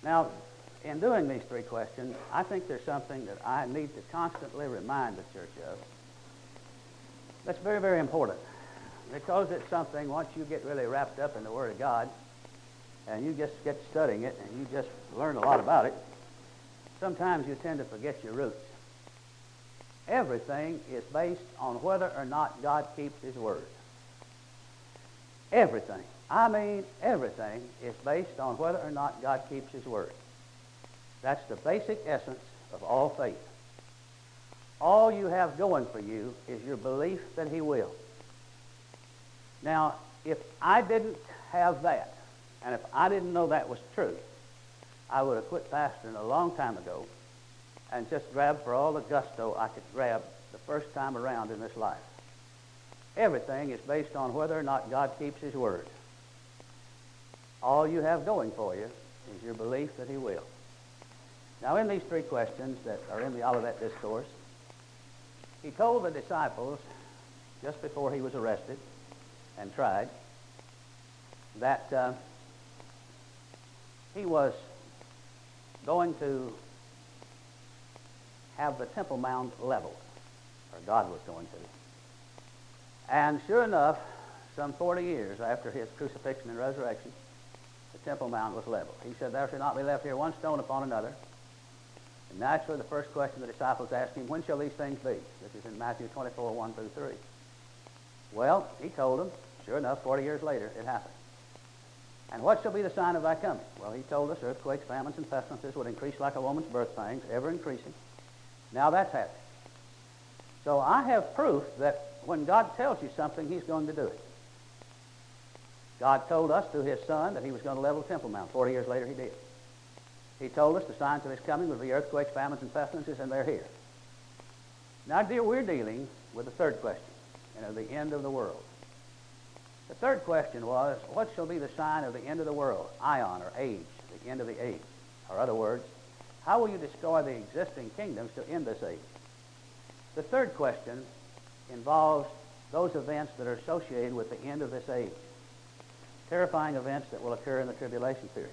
Now, in doing these three questions, I think there's something that I need to constantly remind the church of that's very, very important, because it's something, once you get really wrapped up in the Word of God and you just get studying it and you just learn a lot about it, sometimes you tend to forget your roots. Everything is based on whether or not God keeps His Word. Everything. I mean, everything is based on whether or not God keeps His Word. That's the basic essence of all faith. All you have going for you is your belief that He will. Now, if I didn't have that, and if I didn't know that was true, I would have quit pastoring a long time ago and just grabbed for all the gusto I could grab the first time around in this life. Everything is based on whether or not God keeps His Word. All you have going for you is your belief that He will. Now, in these three questions that are in the Olivet Discourse, He told the disciples just before He was arrested and tried that He was going to have the Temple Mount leveled, or God was going to. And sure enough, some 40 years after His crucifixion and resurrection, the Temple Mount was leveled. He said, "There shall not be left here one stone upon another." And naturally, the first question the disciples asked Him, "When shall these things be?" This is in Matthew 24, 1 through 3. Well, He told them, sure enough, 40 years later, it happened. "And what shall be the sign of thy coming?" Well, He told us earthquakes, famines, and pestilences would increase like a woman's birth pangs, ever increasing. Now that's happening. So I have proof that when God tells you something, He's going to do it. God told us through His Son that He was going to level the Temple Mount. 40 years later, He did. He told us the signs of His coming would be earthquakes, famines, and pestilences, and they're here. Now, dear, we're dealing with the third question, the end of the world. The third question was, what shall be the sign of the end of the world? Ion, or age, the end of the age. Or other words, how will you destroy the existing kingdoms to end this age? The third question involves those events that are associated with the end of this age. Terrifying events that will occur in the tribulation period.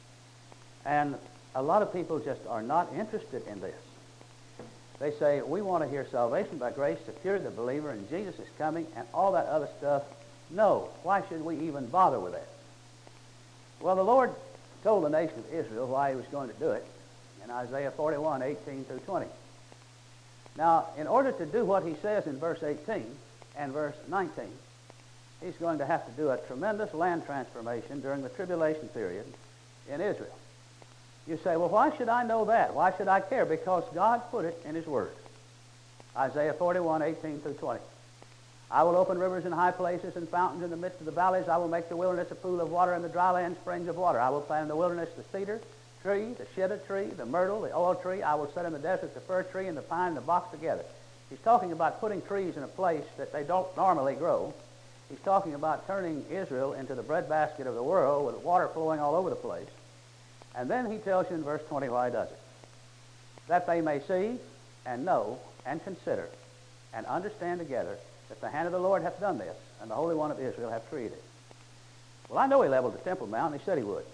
And a lot of people just are not interested in this. They say, we want to hear salvation by grace, secure the believer, and Jesus is coming, and all that other stuff. No, why should we even bother with that? Well, the Lord told the nation of Israel why He was going to do it in Isaiah 41, 18 through 20. Now, in order to do what He says in verse 18 and verse 19, He's going to have to do a tremendous land transformation during the tribulation period in Israel. You say, well, why should I know that? Why should I care? Because God put it in His Word. Isaiah 41, 18 through 20. "I will open rivers in high places and fountains in the midst of the valleys. I will make the wilderness a pool of water and the dry land springs of water. I will plant in the wilderness the cedar tree, the shittim tree, the myrtle, the oil tree. I will set in the desert the fir tree and the pine and the box together." He's talking about putting trees in a place that they don't normally grow. He's talking about turning Israel into the breadbasket of the world with water flowing all over the place. And then He tells you in verse 20 why He does it. "That they may see and know and consider and understand together that the hand of the Lord hath done this, and the Holy One of Israel hath created it." Well, I know He leveled the Temple Mount, and He said He would.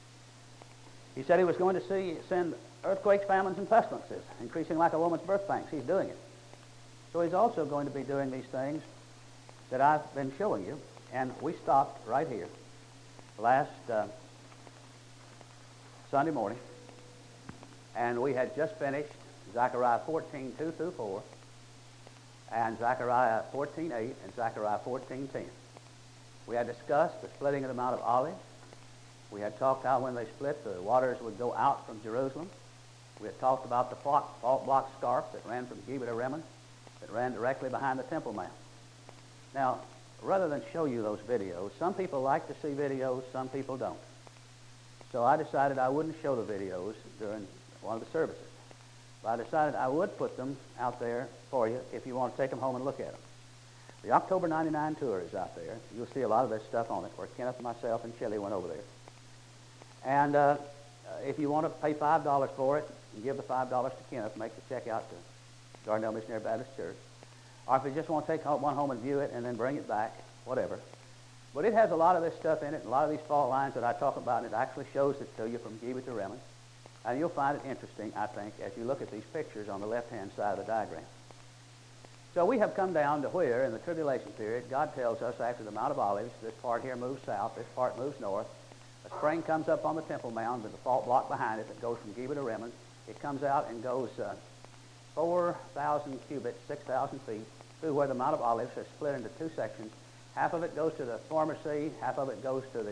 He said He was going to send earthquakes, famines, and pestilences, increasing like a woman's birth pangs. He's doing it. So He's also going to be doing these things that I've been showing you, and we stopped right here last Sunday morning, and we had just finished Zechariah 14, 2 through 4, and Zechariah 14, 8, and Zechariah 14, 10. We had discussed the splitting of the Mount of Olives. We had talked how when they split, the waters would go out from Jerusalem. We had talked about the fault block scarp that ran from Geba to Rimmon, that ran directly behind the Temple Mount. Now, rather than show you those videos, some people like to see videos, some people don't. So I decided I wouldn't show the videos during one of the services. But I decided I would put them out there for you if you want to take them home and look at them. The October 99 tour is out there. You'll see a lot of this stuff on it, where Kenneth, myself, and Shelley went over there. And if you want to pay $5 for it, and give the $5 to Kenneth, make the check out to Gardendale Missionary Baptist Church. Or if you just want to take one home and view it and then bring it back, whatever. But it has a lot of this stuff in it, and a lot of these fault lines that I talk about, and it actually shows it to you from Geba to Rimmon. And you'll find it interesting, I think, as you look at these pictures on the left-hand side of the diagram. So we have come down to where, in the tribulation period, God tells us after the Mount of Olives, this part here moves south, this part moves north. A spring comes up on the Temple Mount with a fault block behind it that goes from Geba to Rimmon. It comes out and goes 4,000 cubits, 6,000 feet, through where the Mount of Olives is split into two sections. Half of it goes to the former sea, half of it goes to the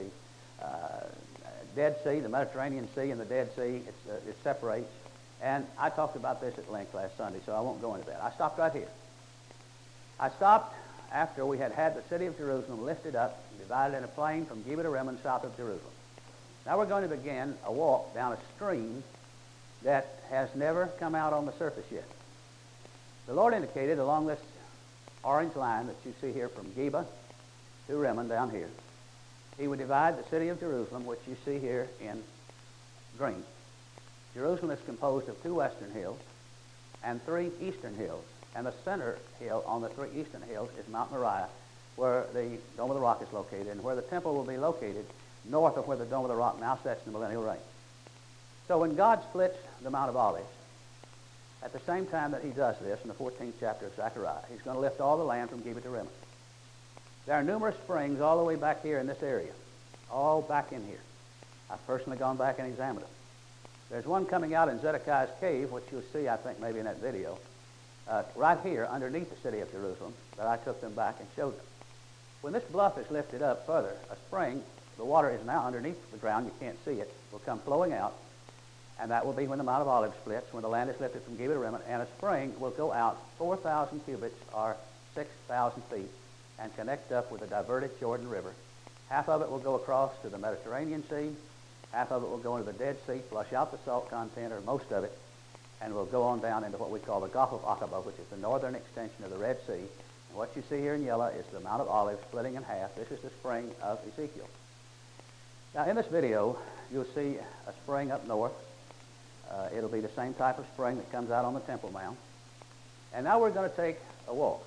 Dead Sea, the Mediterranean Sea and the Dead Sea. It separates. And I talked about this at length last Sunday, so I won't go into that. I stopped right here. I stopped after we had the city of Jerusalem lifted up, divided in a plain from Geba to Rimmon, south of Jerusalem. Now we're going to begin a walk down a stream that has never come out on the surface yet. The Lord indicated along this orange line that you see here from Geba to Rimmon down here, He would divide the city of Jerusalem, which you see here in green. Jerusalem is composed of two western hills and three eastern hills. And the center hill on the three eastern hills is Mount Moriah, where the Dome of the Rock is located, and where the temple will be located north of where the Dome of the Rock now sets in the millennial reign. So when God splits the Mount of Olives, at the same time that he does this in the 14th chapter of Zechariah, he's going to lift all the land from Geba to Rimmon. There are numerous springs all the way back here in this area, all back in here. I've personally gone back and examined them. There's one coming out in Zedekiah's cave, which you'll see, I think, maybe in that video, right here underneath the city of Jerusalem, that I took them back and showed them. When this bluff is lifted up further, a spring, the water is now underneath the ground, you can't see it, will come flowing out, and that will be when the Mount of Olives splits, when the land is lifted from Geba to Rimmon, and a spring will go out 4,000 cubits, or 6,000 feet, and connect up with the diverted Jordan River. Half of it will go across to the Mediterranean Sea, half of it will go into the Dead Sea, flush out the salt content, or most of it, and will go on down into what we call the Gulf of Aqaba, which is the northern extension of the Red Sea. And what you see here in yellow is the Mount of Olives splitting in half. This is the spring of Ezekiel. Now, in this video, you'll see a spring up north. It'll be the same type of spring that comes out on the Temple Mount. And now we're going to take a walk.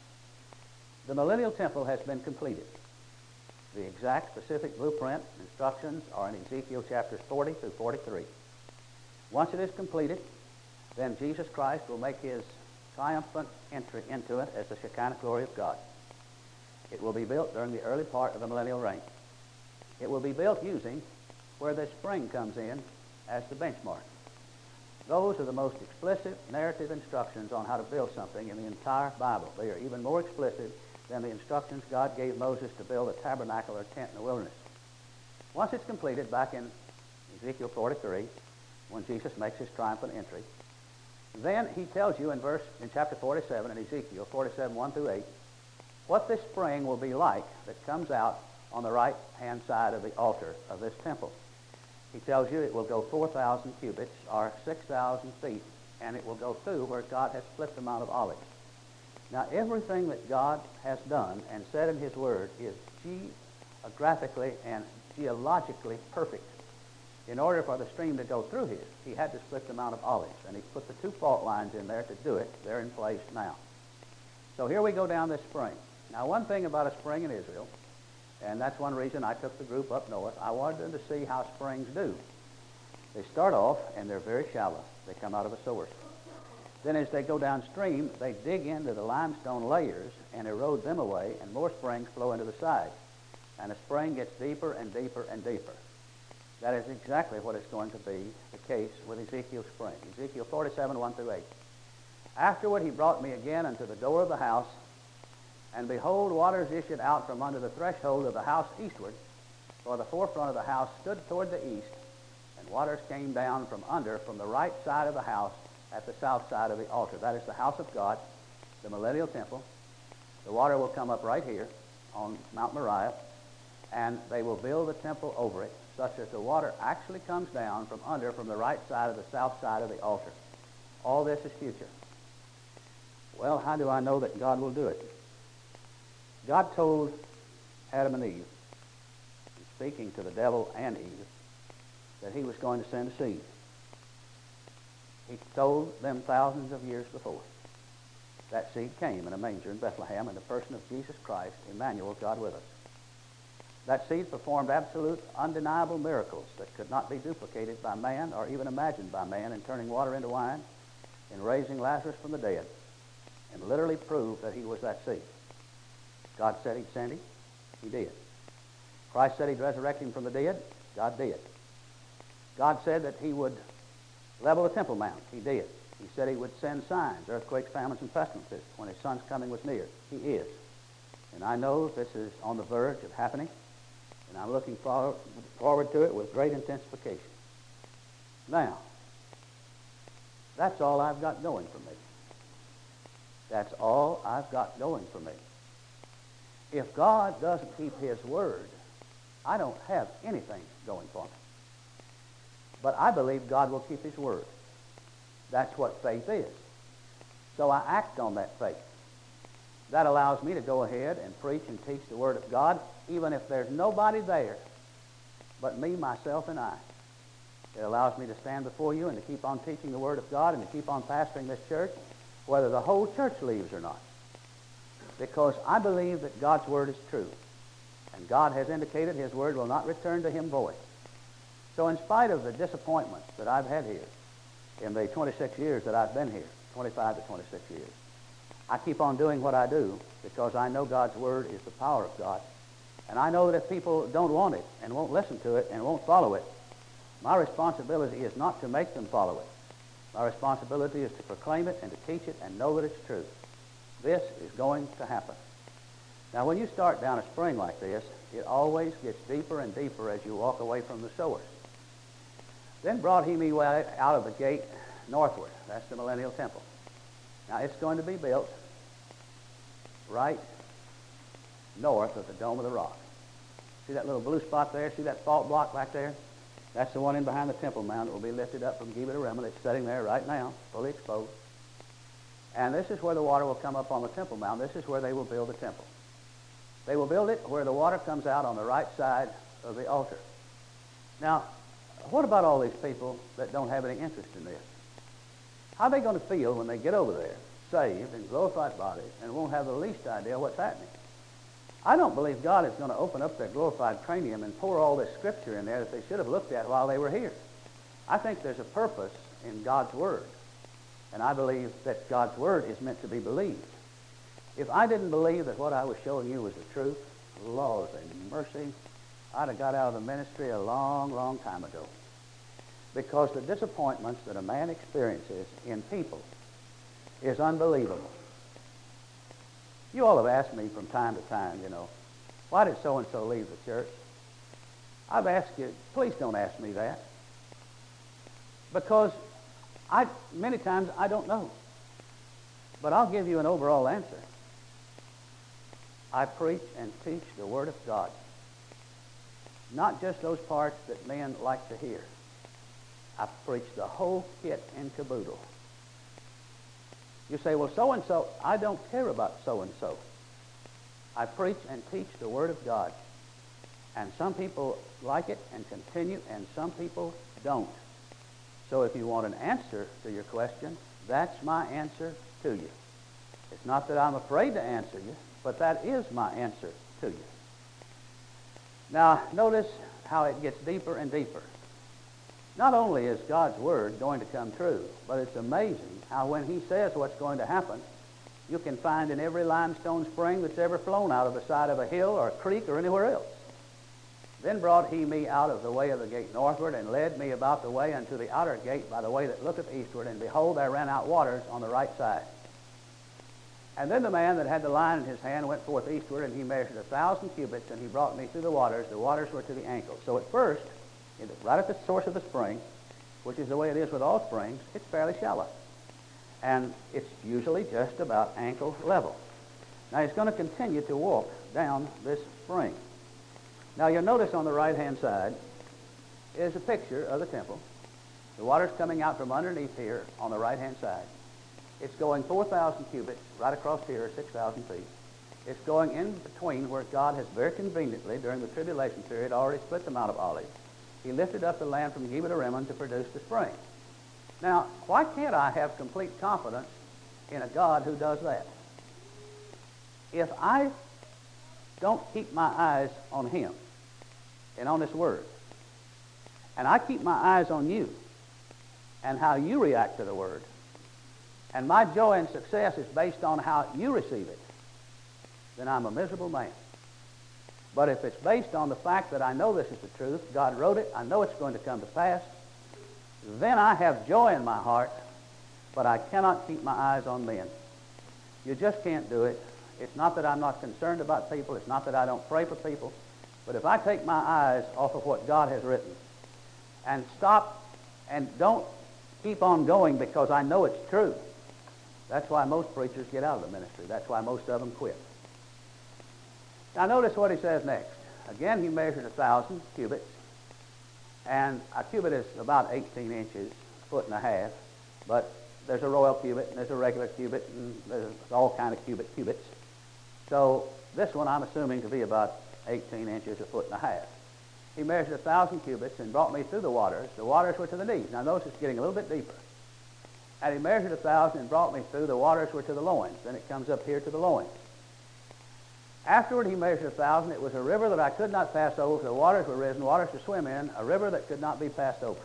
The millennial temple has been completed. The exact specific blueprint instructions are in Ezekiel chapters 40 through 43. Once it is completed, then Jesus Christ will make his triumphant entry into it as the Shekinah glory of God. It will be built during the early part of the millennial reign. It will be built using where this spring comes in as the benchmark. Those are the most explicit narrative instructions on how to build something in the entire Bible. They are even more explicit than the instructions God gave Moses to build a tabernacle or tent in the wilderness. Once it's completed, back in Ezekiel 43, when Jesus makes his triumphant entry, then he tells you in chapter 47 in Ezekiel 47, 1 through 8, what this spring will be like that comes out on the right-hand side of the altar of this temple. He tells you it will go 4,000 cubits, or 6,000 feet, and it will go through where God has split the Mount of Olives. Now, everything that God has done and said in his word is geographically and geologically perfect. In order for the stream to go through here, he had to split the Mount of Olives, and he put the two fault lines in there to do it. They're in place now. So here we go down this spring. Now, one thing about a spring in Israel, and that's one reason I took the group up north, I wanted them to see how springs do. They start off, and they're very shallow. They come out of a source. Then as they go downstream, they dig into the limestone layers and erode them away, and more springs flow into the sides. And the spring gets deeper and deeper and deeper. That is exactly what is going to be the case with Ezekiel's spring. Ezekiel 47, 1 through 8. Afterward he brought me again unto the door of the house, and behold, waters issued out from under the threshold of the house eastward, for the forefront of the house stood toward the east, and waters came down from under, from the right side of the house, at the south side of the altar. That is the house of God, the millennial temple. The water will come up right here on Mount Moriah, and they will build the temple over it, such that the water actually comes down from under, from the right side of the south side of the altar. All this is future. Well, how do I know that God will do it? God told Adam and Eve, speaking to the devil and Eve, that he was going to send a seed. He told them thousands of years before. That seed came in a manger in Bethlehem in the person of Jesus Christ, Emmanuel, God with us. That seed performed absolute, undeniable miracles that could not be duplicated by man or even imagined by man in turning water into wine, in raising Lazarus from the dead, and literally proved that he was that seed. God said he'd send him. He did. Christ said he'd resurrect him from the dead. God did. God said that he would level the Temple Mount. He did. He said he would send signs, earthquakes, famines, and pestilences when his son's coming was near. He is. And I know this is on the verge of happening, and I'm looking forward to it with great intensification. Now, that's all I've got going for me. That's all I've got going for me. If God doesn't keep his word, I don't have anything going for me. But I believe God will keep his word. That's what faith is. So I act on that faith. That allows me to go ahead and preach and teach the word of God, even if there's nobody there but me, myself, and I. It allows me to stand before you and to keep on teaching the word of God and to keep on pastoring this church, whether the whole church leaves or not. Because I believe that God's word is true. And God has indicated his word will not return to him void. So in spite of the disappointments that I've had here in the 26 years that I've been here, 25 to 26 years, I keep on doing what I do because I know God's word is the power of God. And I know that if people don't want it and won't listen to it and won't follow it, my responsibility is not to make them follow it. My responsibility is to proclaim it and to teach it and know that it's true. This is going to happen. Now, when you start down a spring like this, it always gets deeper and deeper as you walk away from the source. Then brought he me out of the gate northward. That's the Millennial Temple. Now, it's going to be built right north of the Dome of the Rock. See that little blue spot there? See that fault block back there? That's the one in behind the Temple Mount. It will be lifted up from Gibeah to Rimmon. It's sitting there right now, fully exposed. And this is where the water will come up on the Temple Mount. This is where they will build the temple. They will build it where the water comes out on the right side of the altar. Now, what about all these people that don't have any interest in this? How are they going to feel when they get over there, saved and glorified bodies, and won't have the least idea what's happening? I don't believe God is going to open up their glorified cranium and pour all this scripture in there that they should have looked at while they were here. I think there's a purpose in God's word, and I believe that God's word is meant to be believed. If I didn't believe that what I was showing you was the truth, laws and mercy, I'd have got out of the ministry a long, long time ago. Because the disappointments that a man experiences in people is unbelievable. You all have asked me from time to time, why did so-and-so leave the church? I've asked you, please don't ask me that. Because many times I don't know. But I'll give you an overall answer. I preach and teach the Word of God. Not just those parts that men like to hear. I preach the whole kit and caboodle. You say, well, so-and-so, I don't care about so-and-so. I preach and teach the Word of God. And some people like it and continue, and some people don't. So if you want an answer to your question, that's my answer to you. It's not that I'm afraid to answer you, but that is my answer to you. Now, notice how it gets deeper and deeper. Not only is God's word going to come true, but it's amazing how when he says what's going to happen, you can find in every limestone spring that's ever flown out of the side of a hill or a creek or anywhere else. Then brought he me out of the way of the gate northward, and led me about the way unto the outer gate by the way that looketh eastward, and behold, there ran out waters on the right side. And then the man that had the line in his hand went forth eastward, and he measured 1,000 cubits, and he brought me through the waters. The waters were to the ankles. So at first, right at the source of the spring, which is the way it is with all springs, it's fairly shallow. And it's usually just about ankle level. Now he's going to continue to walk down this spring. Now you'll notice on the right-hand side is a picture of the temple. The water's coming out from underneath here on the right-hand side. It's going 4,000 cubits right across here, 6,000 feet. It's going in between where God has very conveniently, during the tribulation period, already split the Mount of Olives. He lifted up the land from Gibeah to Rimmon to produce the spring. Now, why can't I have complete confidence in a God who does that? If I don't keep my eyes on him, and on this Word. And I keep my eyes on you and how you react to the Word. And my joy and success is based on how you receive it, then I'm a miserable man. But if it's based on the fact that I know this is the truth, God wrote it, I know it's going to come to pass, then I have joy in my heart, but I cannot keep my eyes on men. You just can't do it. It's not that I'm not concerned about people. It's not that I don't pray for people. But if I take my eyes off of what God has written and stop and don't keep on going because I know it's true, that's why most preachers get out of the ministry. That's why most of them quit. Now notice what he says next. Again, he measured 1,000 cubits. And a cubit is about 18 inches, a foot and a half. But there's a royal cubit, and there's a regular cubit, and there's all kind of cubits. So this one I'm assuming to be about 18 inches, a foot and a half. He measured 1,000 cubits and brought me through the waters. The waters were to the knees. Now notice it's getting a little bit deeper. And he measured 1,000 and brought me through. The waters were to the loins. Then it comes up here to the loins. Afterward he measured 1,000. It was a river that I could not pass over, for the waters were risen, waters to swim in, a river that could not be passed over.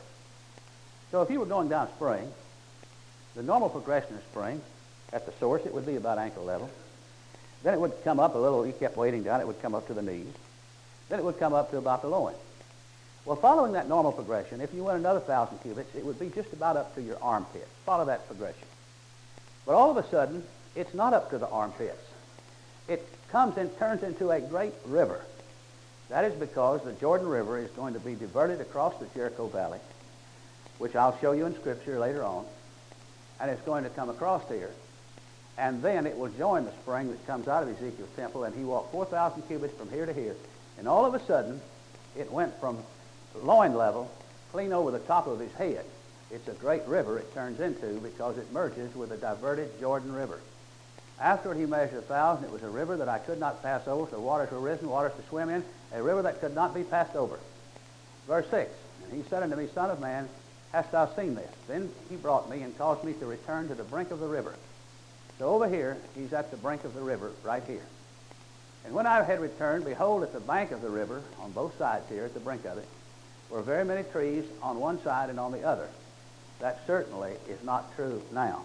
So if you were going down spring, the normal progression of spring, at the source it would be about ankle level. Then it would come up a little, you kept wading down, it would come up to the knees. Then it would come up to about the loins. Well, following that normal progression, if you went another 1,000 cubits, it would be just about up to your armpit. Follow that progression. But all of a sudden, it's not up to the armpits. It comes and turns into a great river. That is because the Jordan River is going to be diverted across the Jericho Valley, which I'll show you in Scripture later on, and it's going to come across here. And then it will join the spring that comes out of Ezekiel's temple, and he walked 4,000 cubits from here to here. And all of a sudden, it went from loin level clean over the top of his head. It's a great river it turns into because it merges with the diverted Jordan River. Afterward he measured 1,000. It was a river that I could not pass over, so waters were risen, waters to swim in, a river that could not be passed over. Verse 6, and he said unto me, Son of man, hast thou seen this? Then he brought me and caused me to return to the brink of the river. So over here, he's at the brink of the river, right here. And when I had returned, behold, at the bank of the river, on both sides here, at the brink of it, were very many trees on one side and on the other. That certainly is not true now.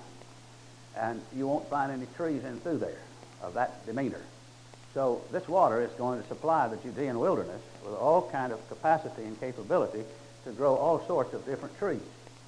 And you won't find any trees in through there of that demeanor. So this water is going to supply the Judean wilderness with all kind of capacity and capability to grow all sorts of different trees.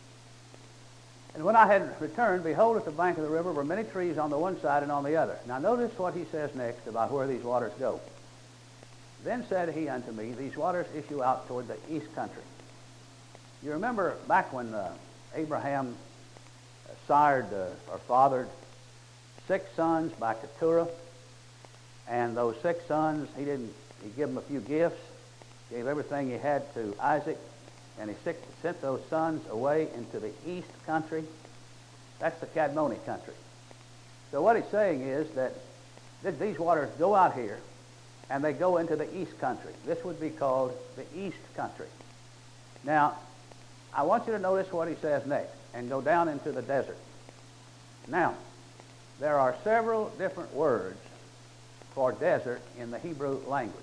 And when I had returned, behold, at the bank of the river were many trees on the one side and on the other. Now notice what he says next about where these waters go. Then said he unto me, These waters issue out toward the east country. You remember back when Abraham sired or fathered 6 sons by Keturah, and those 6 sons, he gave them a few gifts, gave everything he had to Isaac, and he sent those sons away into the east country. That's the Kadmoni country. So what he's saying is that these waters go out here, and they go into the east country. This would be called the east country. Now, I want you to notice what he says next, and go down into the desert. Now, there are several different words for desert in the Hebrew language.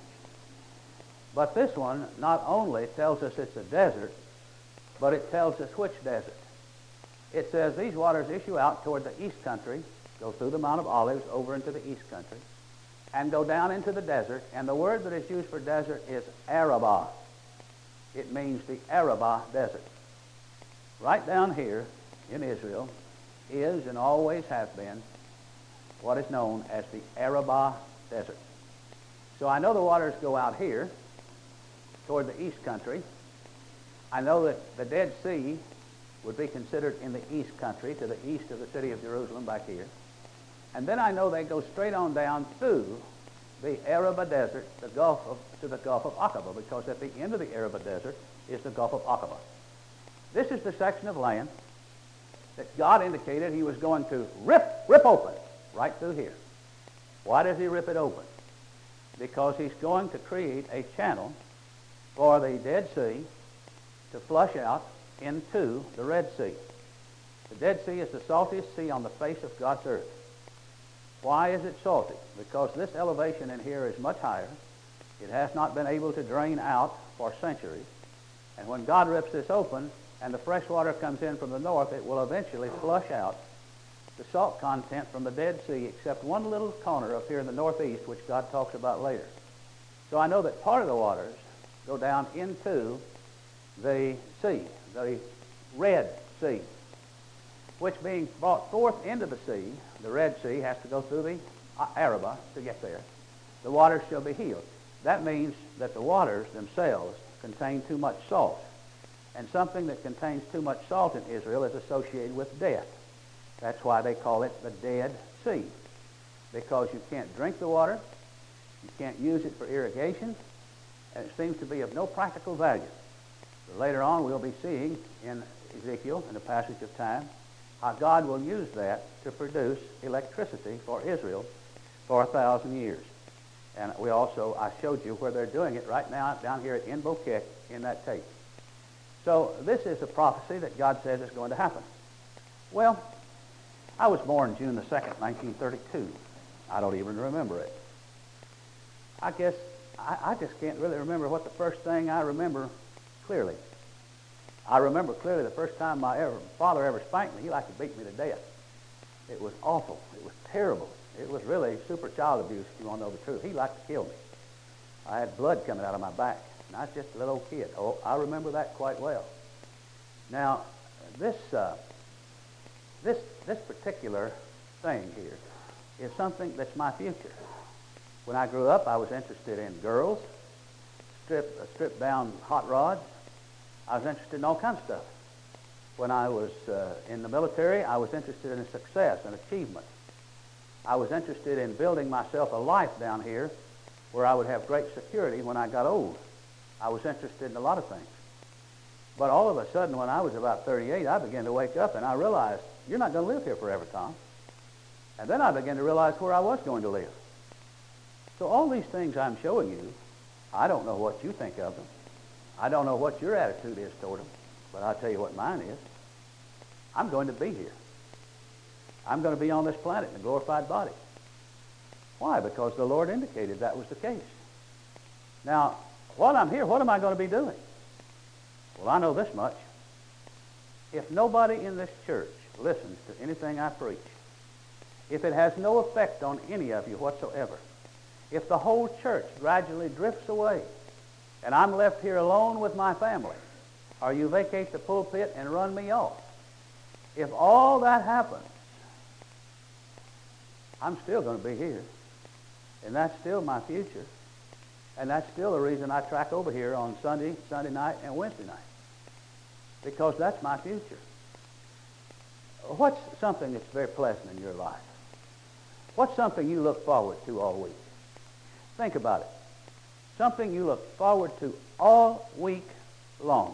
But this one not only tells us it's a desert, but it tells us which desert. It says these waters issue out toward the east country, go through the Mount of Olives over into the east country, and go down into the desert. And the word that is used for desert is Arabah. It means the Arabah desert. Right down here in Israel is and always has been what is known as the Arabah desert. So I know the waters go out here toward the east country. I know that the Dead Sea would be considered in the east country, to the east of the city of Jerusalem back here. And then I know they go straight on down through the Arabah desert, to the Gulf of Aqaba, because at the end of the Arabah desert is the Gulf of Aqaba. This is the section of land that God indicated he was going to rip open right through here. Why does he rip it open? Because he's going to create a channel for the Dead Sea to flush out into the Red Sea. The Dead Sea is the saltiest sea on the face of God's earth. Why is it salty? Because this elevation in here is much higher. It has not been able to drain out for centuries. And when God rips this open and the fresh water comes in from the north, it will eventually flush out the salt content from the Dead Sea, except one little corner up here in the northeast, which God talks about later. So I know that part of the waters go down into the sea, the Red Sea, which being brought forth into the sea, the Red Sea has to go through the Arabah to get there. The waters shall be healed. That means that the waters themselves contain too much salt. And something that contains too much salt in Israel is associated with death. That's why they call it the Dead Sea, because you can't drink the water, you can't use it for irrigation, and it seems to be of no practical value. But later on we'll be seeing in Ezekiel, in the passage of time, how God will use that to produce electricity for Israel for 1,000 years. And I showed you where they're doing it right now down here at En Bokek in that tape. So this is a prophecy that God says is going to happen. Well, I was born June the 2nd, 1932. I don't even remember it. I guess I just can't really remember what the first thing I remember clearly. I remember clearly the first time my father ever spanked me. He liked to beat me to death. It was awful. It was terrible. It was really super child abuse, if you want to know the truth. He liked to kill me. I had blood coming out of my back, and I was just a little old kid. Oh, I remember that quite well. Now, this particular thing here is something that's my future. When I grew up, I was interested in girls, stripped down hot rods. I was interested in all kinds of stuff. When I was in the military, I was interested in success and achievement. I was interested in building myself a life down here where I would have great security when I got old. I was interested in a lot of things. But all of a sudden, when I was about 38, I began to wake up and I realized, you're not going to live here forever, Tom. And then I began to realize where I was going to live. So all these things I'm showing you, I don't know what you think of them. I don't know what your attitude is toward them. But I'll tell you what mine is. I'm going to be here. I'm going to be on this planet in a glorified body. Why? Because the Lord indicated that was the case. Now, while I'm here, what am I going to be doing? Well, I know this much. If nobody in this church listens to anything I preach, if it has no effect on any of you whatsoever, if the whole church gradually drifts away, and I'm left here alone with my family, or you vacate the pulpit and run me off, if all that happens, I'm still going to be here. And that's still my future. And that's still the reason I track over here on Sunday night, and Wednesday night. Because that's my future. What's something that's very pleasant in your life? What's something you look forward to all week? Think about it. Something you look forward to all week long.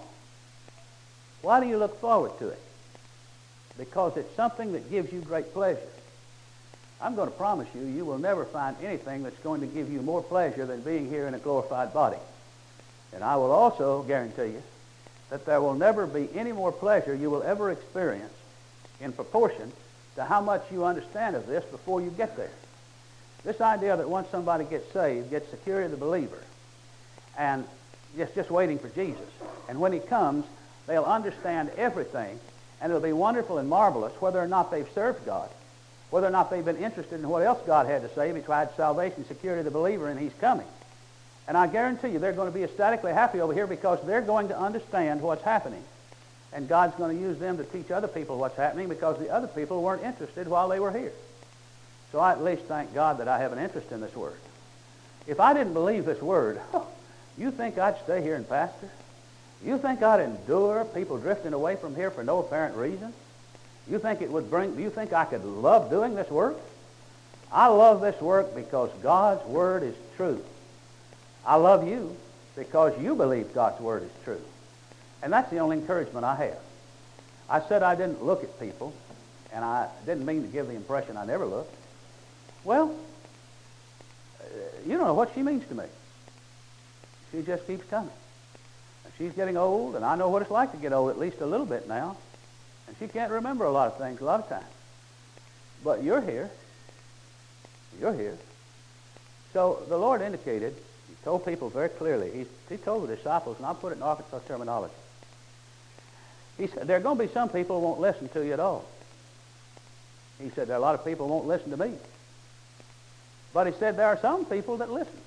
Why do you look forward to it? Because it's something that gives you great pleasure. I'm going to promise you, you will never find anything that's going to give you more pleasure than being here in a glorified body. And I will also guarantee you that there will never be any more pleasure you will ever experience in proportion to how much you understand of this before you get there. This idea that once somebody gets saved, gets security of the believer, and just waiting for Jesus, and when he comes, they'll understand everything, and it'll be wonderful and marvelous whether or not they've served God, whether or not they've been interested in what else God had to say besides salvation, security of the believer, and he's coming. And I guarantee you they're going to be ecstatically happy over here because they're going to understand what's happening. And God's going to use them to teach other people what's happening because the other people weren't interested while they were here. So I at least thank God that I have an interest in this Word. If I didn't believe this Word, you think I'd stay here and pastor? You think I'd endure people drifting away from here for no apparent reason? You think I could love doing this work? I love this work because God's Word is true. I love you because you believe God's Word is true. And that's the only encouragement I have. I said I didn't look at people, and I didn't mean to give the impression I never looked. Well, you don't know what she means to me. She just keeps coming. And she's getting old, and I know what it's like to get old, at least a little bit now. And she can't remember a lot of things a lot of times. But you're here. You're here. So the Lord indicated, He told people very clearly. He told the disciples, and I'll put it in Arkansas terminology. He said, there are going to be some people who won't listen to you at all. He said, there are a lot of people who won't listen to me. But he said, there are some people that listen.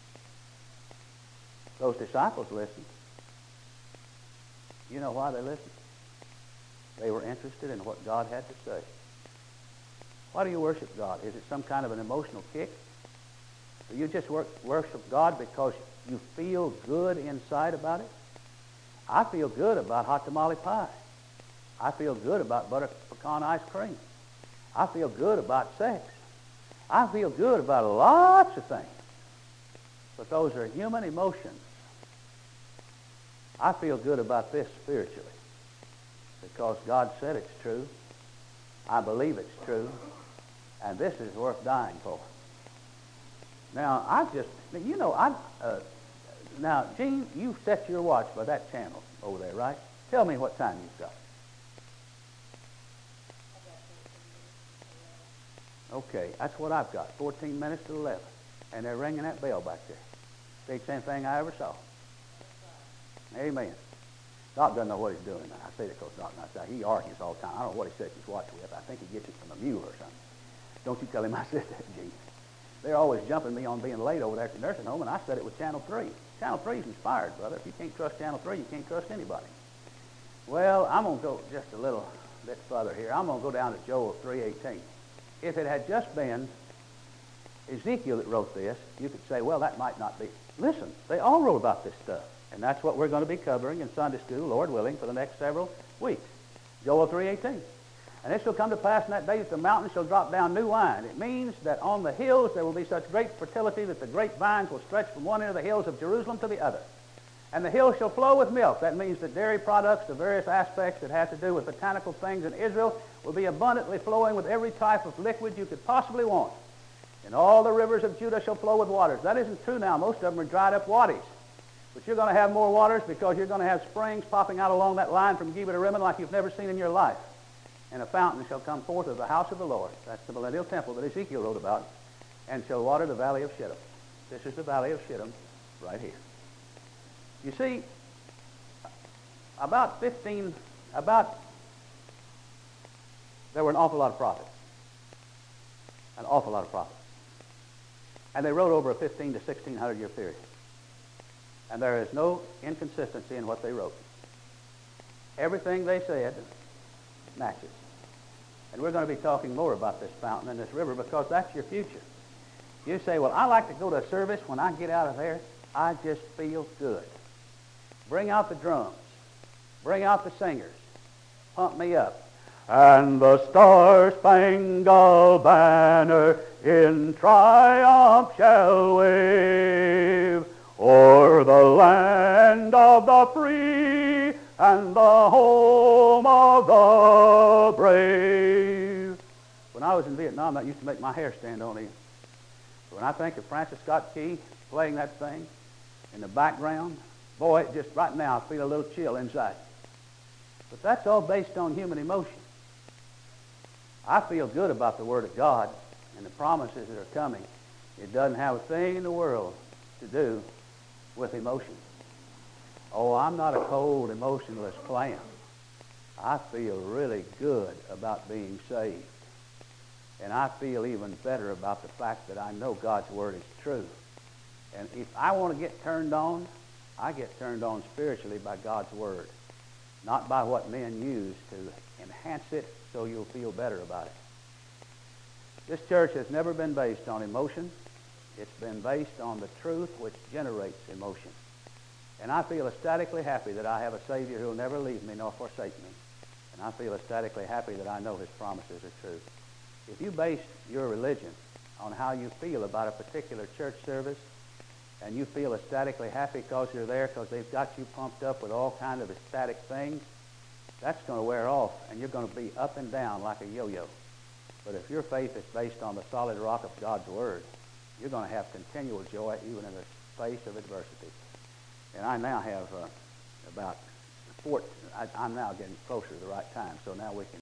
Those disciples listened. You know why they listened? They were interested in what God had to say. Why do you worship God? Is it some kind of an emotional kick? Do you just worship God because you feel good inside about it? I feel good about hot tamale pie. I feel good about butter pecan ice cream. I feel good about sex. I feel good about lots of things. But those are human emotions. I feel good about this spiritually because God said it's true. I believe it's true. And this is worth dying for. Now, now, Gene, you set your watch by that channel over there, right? Tell me what time you've got. Okay, that's what I've got, 14 minutes to 11. And they're ringing that bell back there. Biggest thing I ever saw. Amen. Doc doesn't know what he's doing now. I say that because Doc knows. He argues all the time. I don't know what he sets his watch with. I think he gets it from a mule or something. Don't you tell him I said that, Gene. They're always jumping me on being late over there at the nursing home, and I said it with Channel 3. Channel 3's inspired, brother. If you can't trust Channel 3, you can't trust anybody. Well, I'm going to go just a little bit further here. I'm going to go down to Joel 3:18. If it had just been Ezekiel that wrote this, you could say, well, that might not be. Listen, they all wrote about this stuff. And that's what we're going to be covering in Sunday school, Lord willing, for the next several weeks. Joel 3:18. And it shall come to pass in that day that the mountains shall drop down new wine. It means that on the hills there will be such great fertility that the grapevines will stretch from one end of the hills of Jerusalem to the other. And the hills shall flow with milk. That means that dairy products, the various aspects that have to do with botanical things in Israel, will be abundantly flowing with every type of liquid you could possibly want. And all the rivers of Judah shall flow with waters. That isn't true now. Most of them are dried up wadis. But you're going to have more waters because you're going to have springs popping out along that line from Geba to Rimmon like you've never seen in your life. And a fountain shall come forth of the house of the Lord. That's the millennial temple that Ezekiel wrote about. And shall water the valley of Shittim. This is the valley of Shittim right here. You see, there were an awful lot of prophets. An awful lot of prophets. And they wrote over a 15 to 1600 year period. And there is no inconsistency in what they wrote. Everything they said matches. And we're going to be talking more about this fountain and this river because that's your future. You say, well, I like to go to a service. When I get out of there, I just feel good. Bring out the drums. Bring out the singers. Pump me up. And the star-spangled banner in triumph shall wave o'er the land of the free and the home of the brave. When I was in Vietnam, that used to make my hair stand on end. When I think of Francis Scott Key playing that thing in the background, boy, just right now I feel a little chill inside. But that's all based on human emotion. I feel good about the Word of God and the promises that are coming. It doesn't have a thing in the world to do with emotion. Oh, I'm not a cold, emotionless clam. I feel really good about being saved. And I feel even better about the fact that I know God's Word is true. And if I want to get turned on, I get turned on spiritually by God's Word, not by what men use to enhance it so you'll feel better about it. This church has never been based on emotion. It's been based on the truth which generates emotion. And I feel ecstatically happy that I have a Savior who will never leave me nor forsake me. And I feel ecstatically happy that I know His promises are true. If you base your religion on how you feel about a particular church service, and you feel ecstatically happy because you're there because they've got you pumped up with all kinds of ecstatic things, that's going to wear off, and you're going to be up and down like a yo-yo. But if your faith is based on the solid rock of God's Word, you're going to have continual joy even in the face of adversity. And I now have I'm now getting closer to the right time, so now we can